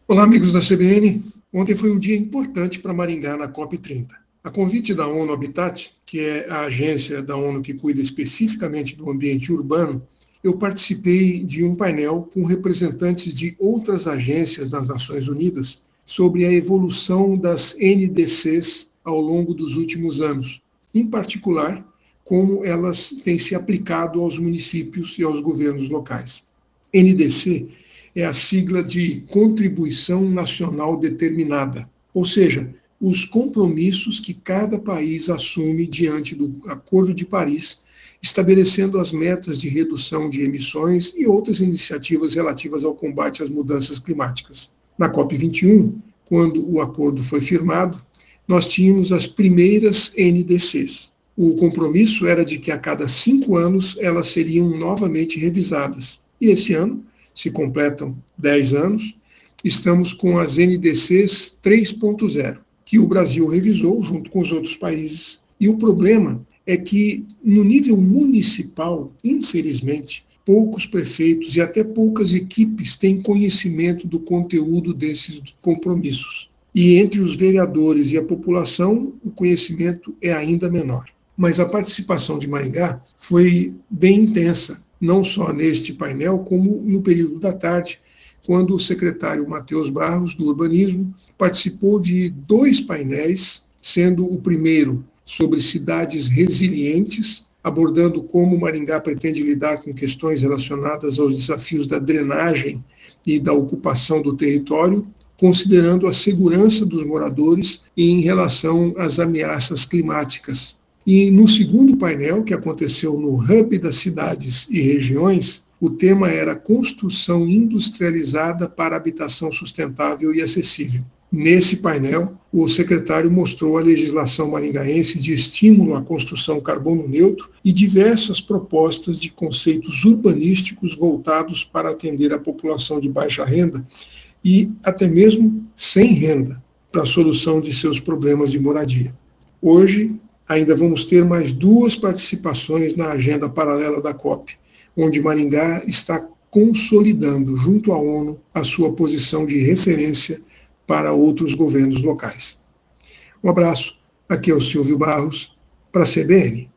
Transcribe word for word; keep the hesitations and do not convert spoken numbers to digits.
Olá, amigos da C B N. Ontem foi um dia importante para Maringá na COP trinta. A convite da ONU Habitat, que é a agência da ONU que cuida especificamente do ambiente urbano, eu participei de um painel com representantes de outras agências das Nações Unidas sobre a evolução das N D Cs ao longo dos últimos anos, em particular, como elas têm se aplicado aos municípios e aos governos locais. N D C é a sigla de Contribuição Nacional Determinada, ou seja, os compromissos que cada país assume diante do Acordo de Paris, estabelecendo as metas de redução de emissões e outras iniciativas relativas ao combate às mudanças climáticas. Na COP vinte e um, quando o acordo foi firmado, nós tínhamos as primeiras N D Cs. O compromisso era de que a cada cinco anos elas seriam novamente revisadas. E esse ano, se completam dez anos, estamos com as N D Cs três ponto zero, que o Brasil revisou junto com os outros países. E o problema é que, no nível municipal, infelizmente, poucos prefeitos e até poucas equipes têm conhecimento do conteúdo desses compromissos. E entre os vereadores e a população, o conhecimento é ainda menor. Mas a participação de Maringá foi bem intensa, não só neste painel, como no período da tarde, quando o secretário Matheus Barros, do Urbanismo, participou de dois painéis, sendo o primeiro sobre cidades resilientes, abordando como Maringá pretende lidar com questões relacionadas aos desafios da drenagem e da ocupação do território, considerando a segurança dos moradores em relação às ameaças climáticas. E no segundo painel, que aconteceu no Hub das Cidades e Regiões, o tema era Construção Industrializada para Habitação Sustentável e Acessível. Nesse painel, o secretário mostrou a legislação maringaense de estímulo à construção carbono neutro e diversas propostas de conceitos urbanísticos voltados para atender a população de baixa renda e até mesmo sem renda, para a solução de seus problemas de moradia. Hoje, ainda vamos ter mais duas participações na agenda paralela da COP, onde Maringá está consolidando, junto à ONU, a sua posição de referência para outros governos locais. Um abraço, aqui é o Silvio Barros, para a C B N.